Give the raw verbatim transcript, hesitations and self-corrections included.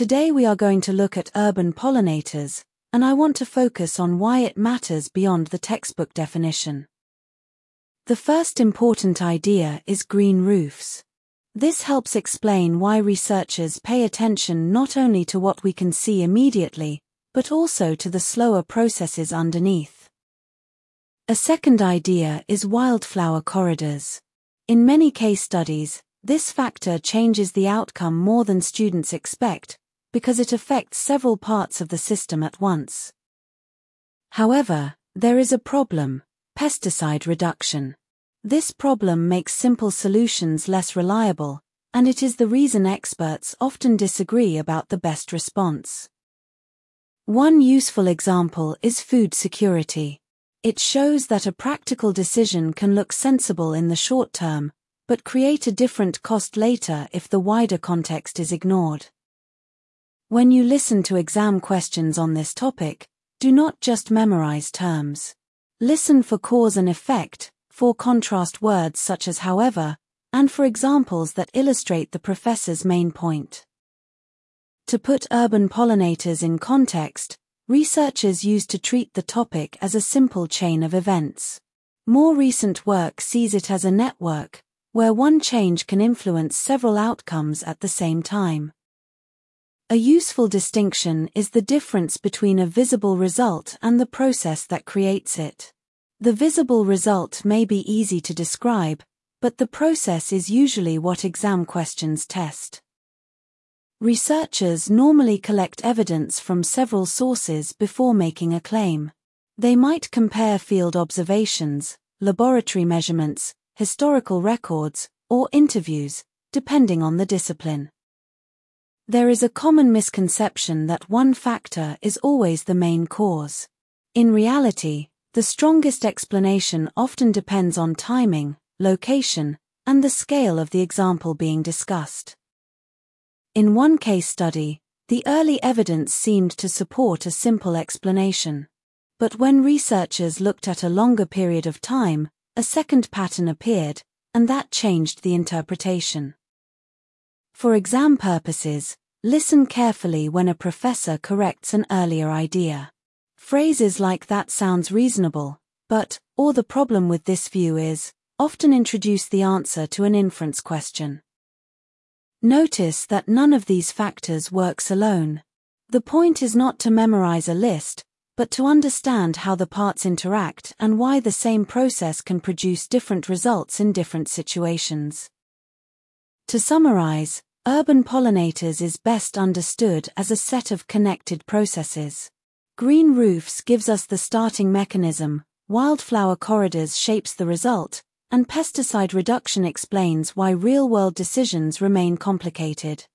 Today we are going to look at urban pollinators, and I want to focus on why it matters beyond the textbook definition. The first important idea is green roofs. This helps explain why researchers pay attention not only to what we can see immediately, but also to the slower processes underneath. A second idea is wildflower corridors. In many case studies, this factor changes the outcome more than students expect, because it affects several parts of the system at once. However, there is a problem: pesticide reduction. This problem makes simple solutions less reliable, and it is the reason experts often disagree about the best response. One useful example is food security. It shows that a practical decision can look sensible in the short term, but create a different cost later if the wider context is ignored. When you listen to exam questions on this topic, do not just memorize terms. Listen for cause and effect, for contrast words such as however, and for examples that illustrate the professor's main point. To put urban pollinators in context, researchers used to treat the topic as a simple chain of events. More recent work sees it as a network, where one change can influence several outcomes at the same time. A useful distinction is the difference between a visible result and the process that creates it. The visible result may be easy to describe, but the process is usually what exam questions test. Researchers normally collect evidence from several sources before making a claim. They might compare field observations, laboratory measurements, historical records, or interviews, depending on the discipline. There is a common misconception that one factor is always the main cause. In reality, the strongest explanation often depends on timing, location, and the scale of the example being discussed. In one case study, the early evidence seemed to support a simple explanation. But when researchers looked at a longer period of time, a second pattern appeared, and that changed the interpretation. For exam purposes, listen carefully when a professor corrects an earlier idea. Phrases like "that sounds reasonable," but, or "the problem with this view is," often introduce the answer to an inference question. Notice that none of these factors works alone. The point is not to memorize a list, but to understand how the parts interact and why the same process can produce different results in different situations. To summarize, urban pollinators is best understood as a set of connected processes. Green roofs gives us the starting mechanism, wildflower corridors shapes the result, and pesticide reduction explains why real-world decisions remain complicated.